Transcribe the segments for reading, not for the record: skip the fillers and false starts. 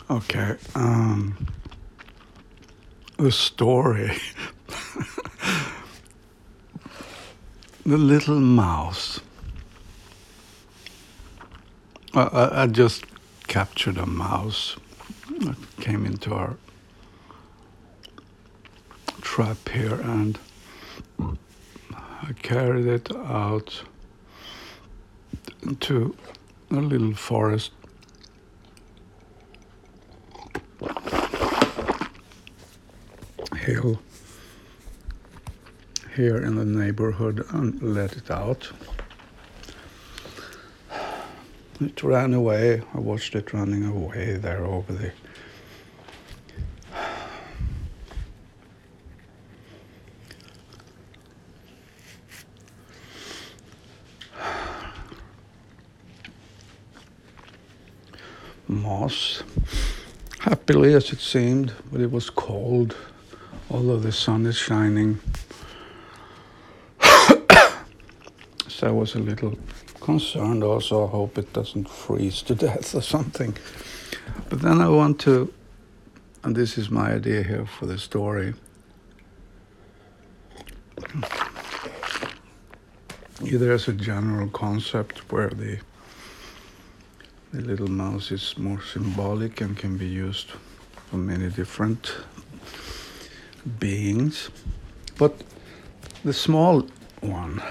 Okay. The story. The little mouse. I just captured a mouse that came into our trap here, and I carried it out to a little forest hill here in the neighborhood and let it out. It ran away. I watched it running away there over the moss, happily as it seemed, but it was cold, although the sun is shining. So I was a little concerned also. I hope it doesn't freeze to death or something. But then I want to, and this is my idea here for the story. There's a general concept where the little mouse is more symbolic and can be used for many different beings. But the small one,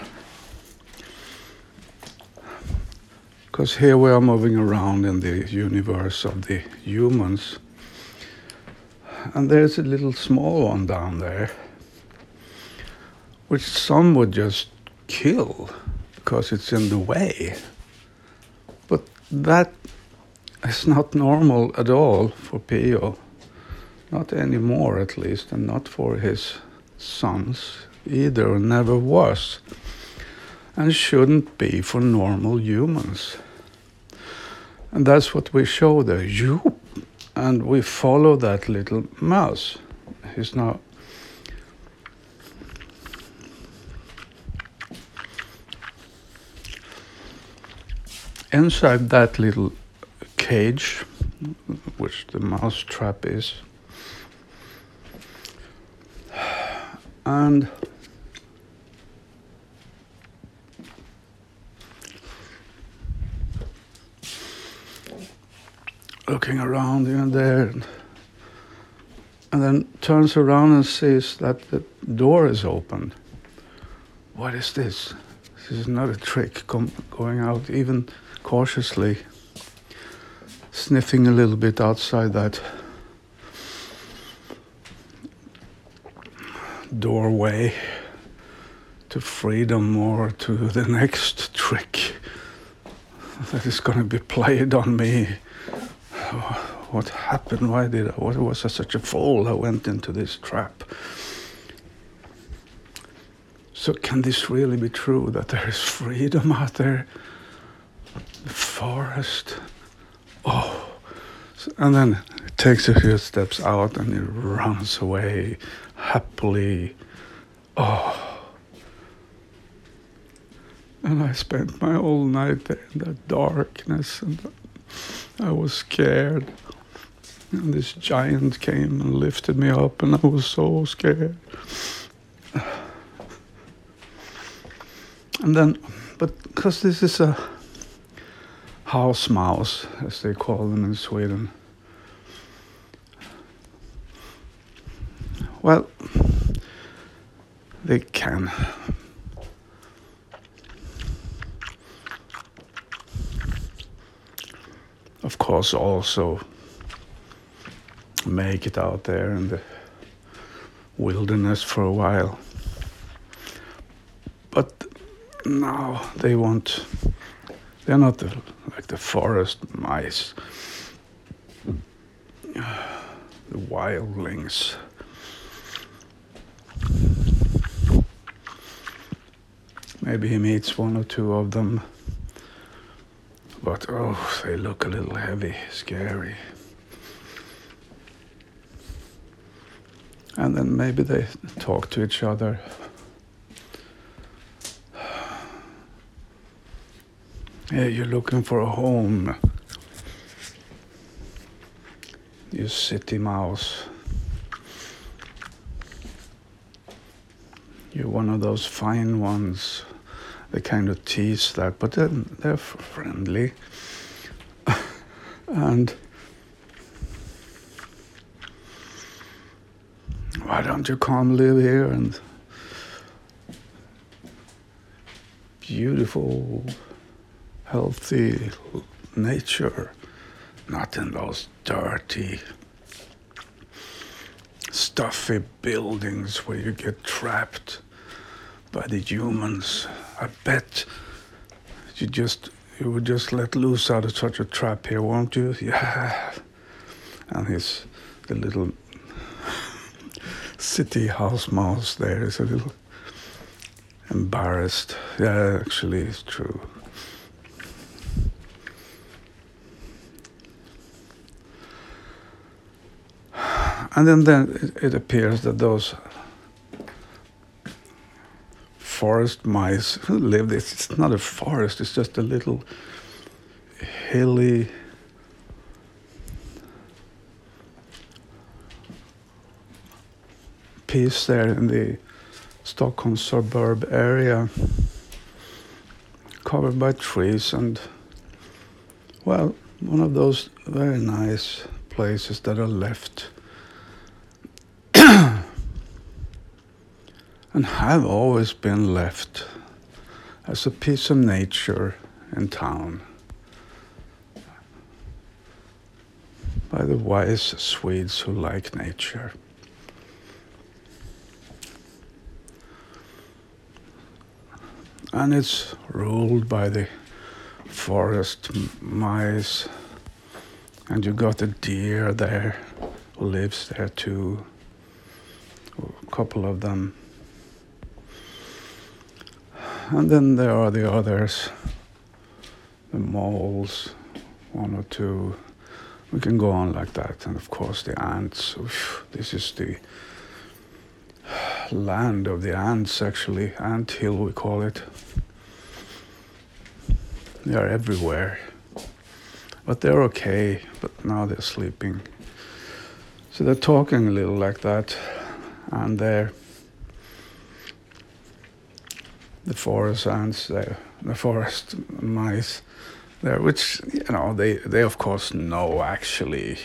because here we are moving around in the universe of the humans, and there's a little small one down there, which some would just kill because it's in the way. But that is not normal at all for Pio. Not anymore, at least, and not for his sons either, never was, and shouldn't be for normal humans. And that's what we show there, and we follow that little mouse. He's now inside that little cage, which the mouse trap is. And looking around here and there, and then turns around and sees that the door is open. What is this? This is not a trick, going out even cautiously, sniffing a little bit outside that doorway to freedom or to the next trick that is going to be played on me. What happened? Why was I such a fool? I went into this trap. So can this really be true, that there is freedom out there? The forest. Oh. And then it takes a few steps out and it runs away happily. Oh. And I spent my whole night there in that darkness, and I was scared. And this giant came and lifted me up, and I was so scared. And then, but because this is a house mouse, as they call them in Sweden, well, they can of course also make it out there in the wilderness for a while. But now they won't. They're not like the forest mice, the wildlings. Maybe he meets one or two of them, but oh, they look a little heavy, scary. And then maybe they talk to each other. Hey, you're looking for a home. you city mouse. You're one of those fine ones. They kind of tease that, but then they're friendly. And why don't you come live here and beautiful, healthy nature, not in those dirty, stuffy buildings where you get trapped by the humans. I bet you would just let loose out of such a trap here, won't you? Yeah. And the little city house mouse there is a little embarrassed. Yeah, actually, it's true. And then it appears that those forest mice who live this, it's not a forest, it's just a little hilly piece there in the Stockholm suburb area, covered by trees, and well, one of those very nice places that are left and have always been left as a piece of nature in town by the wise Swedes who like nature. And it's ruled by the forest mice, and you got a deer there who lives there too, a couple of them. And then there are the others, the moles, one or two. We can go on like that. And of course the ants. Oof, this is the land of the ants, actually. Ant hill, we call it. They are everywhere. But they're okay. But now they're sleeping. So they're talking a little like that. And they're the forest ants there, the forest mice there, which, you know, they of course know actually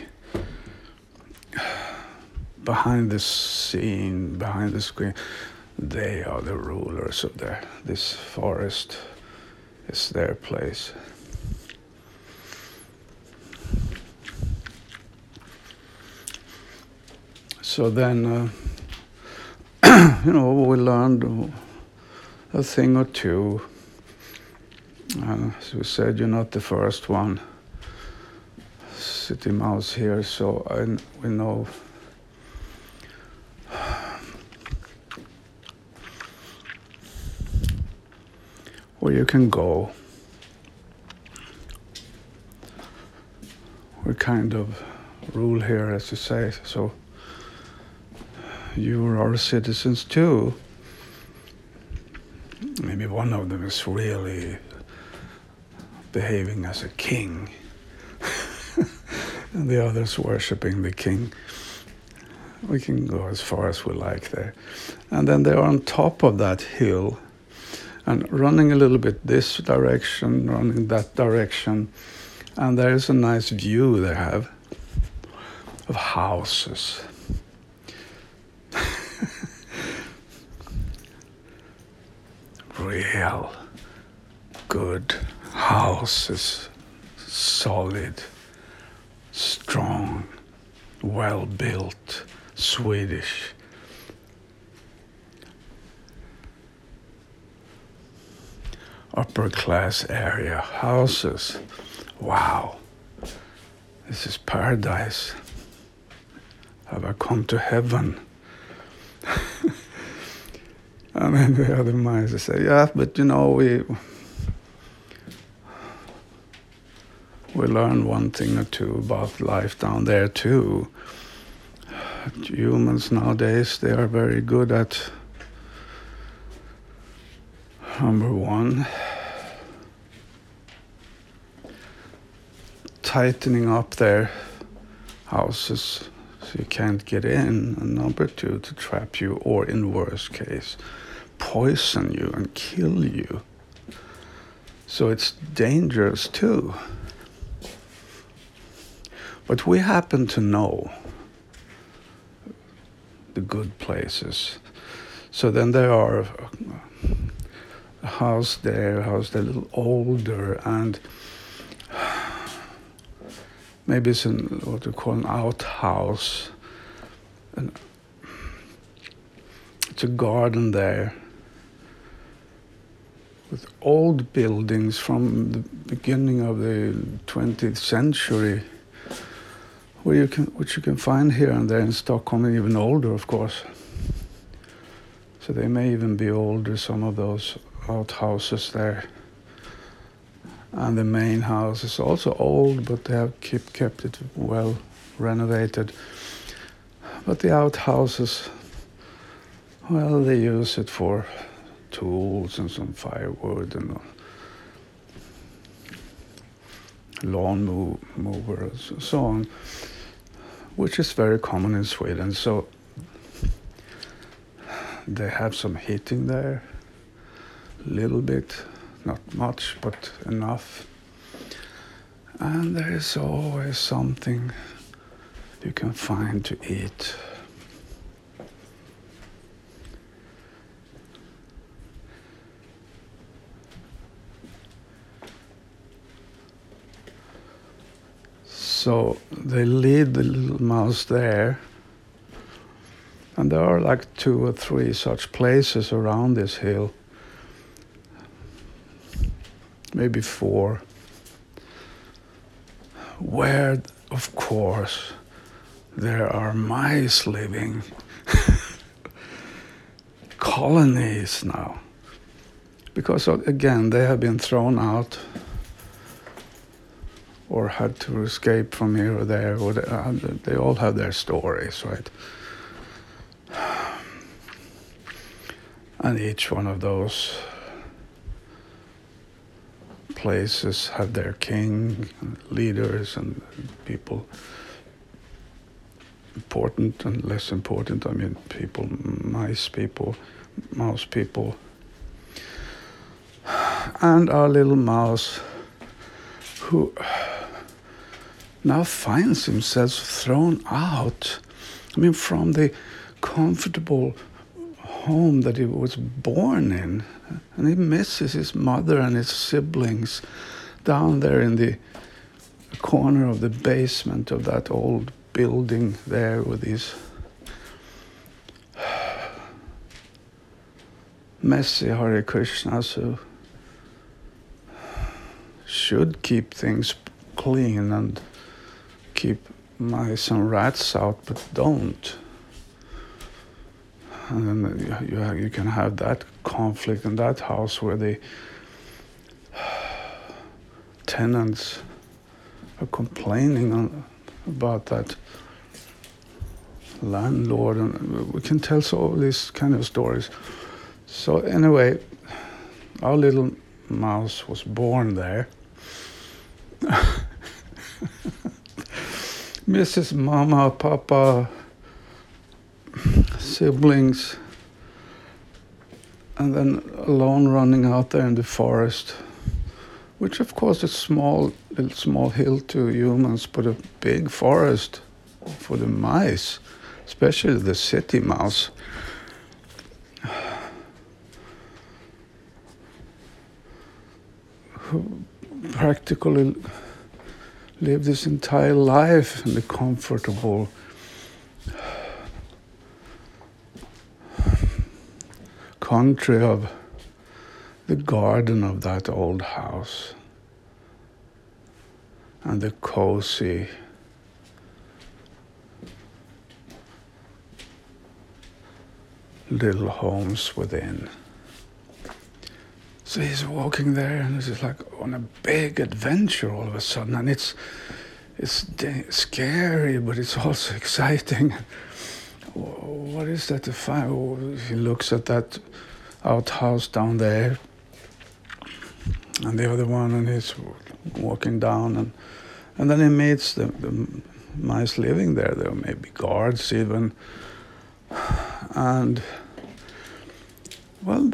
behind the scene, behind the screen, they are the rulers of this forest. Is their place. So then, you know, we learned a thing or two. As we said, you're not the first one, city mouse here, so we know where you can go. We kind of rule here, as you say, so you are our citizens too. Maybe one of them is really behaving as a king and the others worshipping the king. We can go as far as we like there. And then they're on top of that hill and running a little bit this direction, running that direction. And there's a nice view they have of houses. Real good houses, solid, strong, well built, Swedish. Upper class area houses. Wow, this is paradise. Have I come to heaven? And then the other mice say, yeah, but you know, we learn one thing or two about life down there too. Humans nowadays, they are very good at, number one, tightening up their houses so you can't get in, and number two, to trap you, or in worst case, poison you and kill you. So it's dangerous too. But we happen to know the good places. So then there are a house there, a house that's a little older, and maybe it's what we call an outhouse. And it's a garden there with old buildings from the beginning of the 20th century, which you can find here and there in Stockholm, and even older, of course. So they may even be older, some of those outhouses there. And the main house is also old, but they have kept it well renovated. But the outhouses, well, they use it for tools and some firewood and a lawn mower and so on, which is very common in Sweden. So they have some heating there, a little bit, not much, but enough. And there is always something you can find to eat. So they lead the little mouse there, and there are like 2 or 3 such places around this hill, maybe 4, where, of course, there are mice living, colonies now, because again they have been thrown out or had to escape from here or there, or they all have their stories, right? And each one of those places have their king, and leaders, and people, important and less important. I mean, people, mouse people, and our little mouse, who now finds himself thrown out. I mean, from the comfortable home that he was born in, and he misses his mother and his siblings down there in the corner of the basement of that old building there with these messy Hare Krishnas who should keep things clean and keep mice and rats out, but don't. And then you can have that conflict in that house where the tenants are complaining about that landlord, and we can tell all these kind of stories. So anyway, our little mouse was born there. Mrs. Mama, Papa, siblings, and then alone running out there in the forest, which of course is a small hill to humans, but a big forest for the mice, especially the city mouse. Who practically lived his entire life in the comfortable country of the garden of that old house and the cozy little homes within. So he's walking there, and he's like on a big adventure all of a sudden, and it's scary, but it's also exciting. What is that to find? Oh, he looks at that outhouse down there, and the other one, and he's walking down, and then he meets the mice living there. There may be guards even. And, well,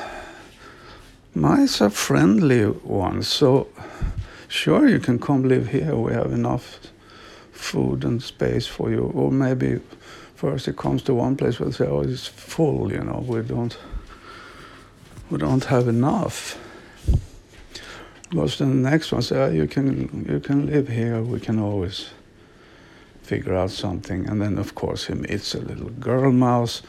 mice are friendly ones, so sure, you can come live here. We have enough food and space for you. Or maybe first it comes to one place where they say, oh, it's full, we don't have enough. Goes to the next one, say, oh, you can live here. We can always figure out something. And then, of course, he meets a little girl mouse.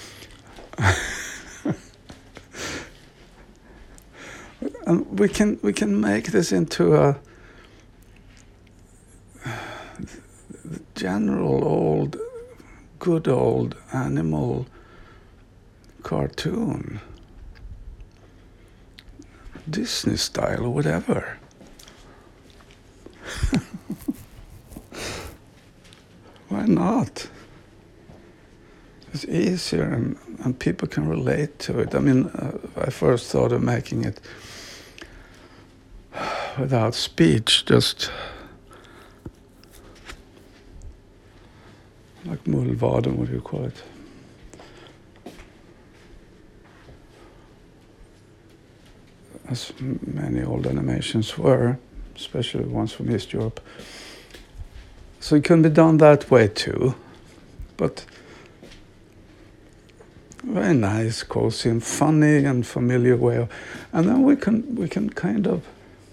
And we can make this into a general good old animal cartoon. Disney style or whatever. Why not? It's easier and people can relate to it. I mean, I first thought of making it without speech, just like mullvaden, what do you call it? As many old animations were, especially ones from East Europe. So it can be done that way too, but very nice, cozy, and funny and familiar way. And then we can kind of.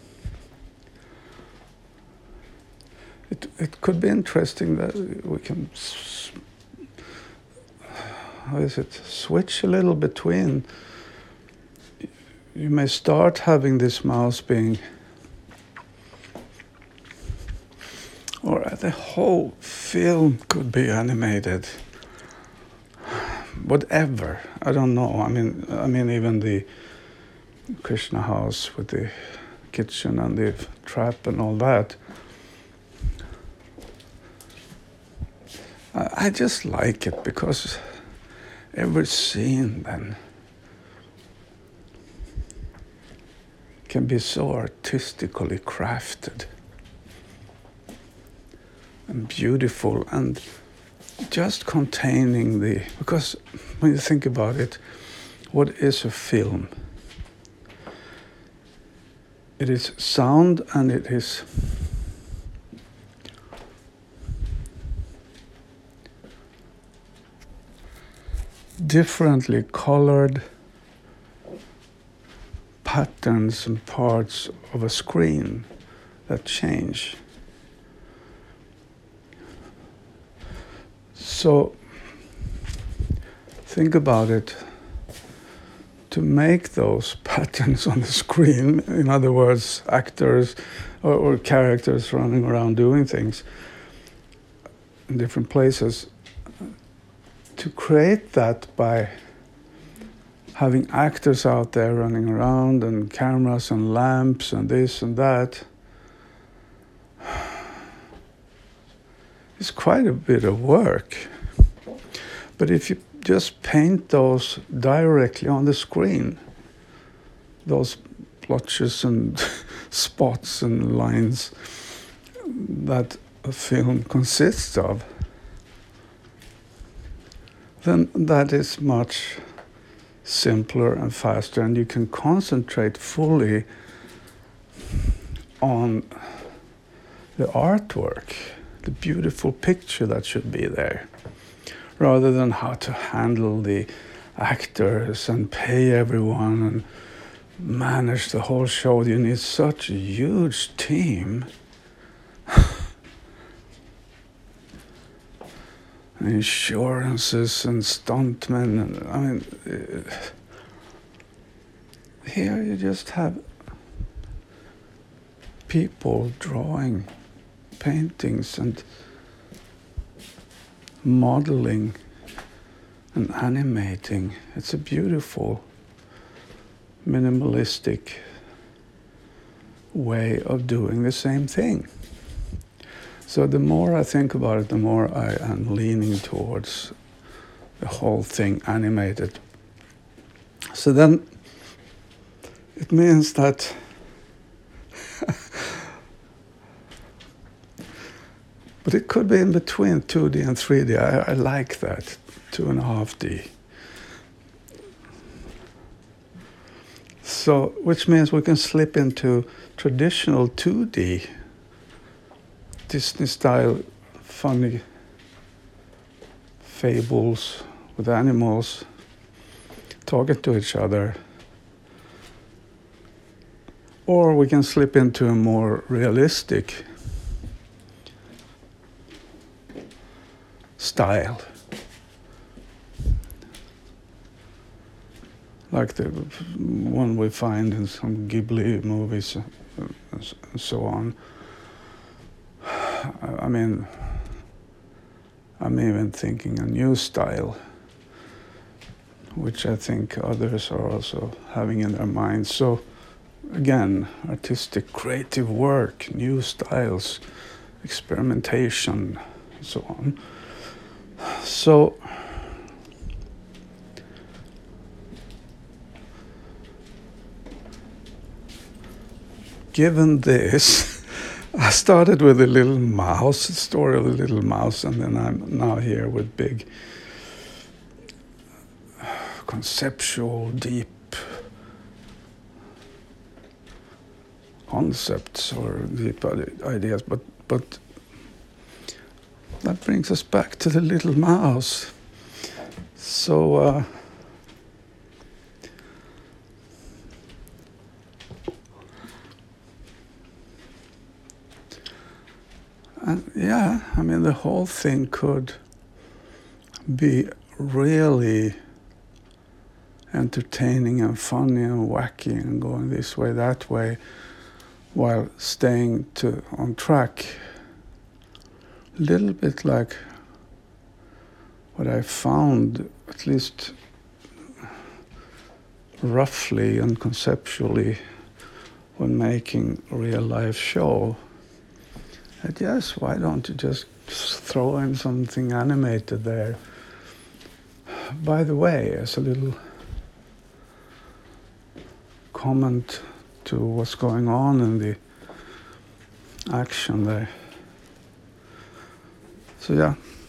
It could be interesting that we can. Switch a little between. You may start having this mouse being, or the whole film could be animated. Whatever, I don't know. I mean, even the Krishna house with the kitchen and the trap and all that. I just like it because every scene then can be so artistically crafted and beautiful and just containing because when you think about it, what is a film? It is sound and it is differently colored patterns and parts of a screen that change. So think about it. To make those patterns on the screen, in other words, actors or characters running around doing things in different places, to create that by having actors out there running around and cameras and lamps and this and that, it's quite a bit of work. But if you just paint those directly on the screen, those blotches and spots and lines that a film consists of, then that is much simpler and faster, and you can concentrate fully on the artwork, the beautiful picture that should be there, rather than how to handle the actors and pay everyone and manage the whole show. You need such a huge team. Insurances and stuntmen, and I mean, here you just have people drawing paintings and modeling and animating. It's a beautiful, minimalistic way of doing the same thing. So the more I think about it, the more I am leaning towards the whole thing animated. So then it means that But it could be in between 2D and 3D. I like that, 2.5D. So, which means we can slip into traditional 2D, Disney-style funny fables with animals talking to each other. Or we can slip into a more realistic style, like the one we find in some Ghibli movies and so on. I mean, I'm even thinking a new style, which I think others are also having in their minds. So again, artistic, creative work, new styles, experimentation, and so on. So given this, I started with a little mouse, the story of the little mouse, and then I'm now here with big conceptual, deep concepts or deep ideas, but that brings us back to the little mouse. So and yeah, I mean, the whole thing could be really entertaining and funny and wacky and going this way, that way, while staying on track. A little bit like what I found, at least roughly and conceptually, when making a real life show. And yes, why don't you just throw in something animated there? By the way, as a little comment to what's going on in the action there. So yeah.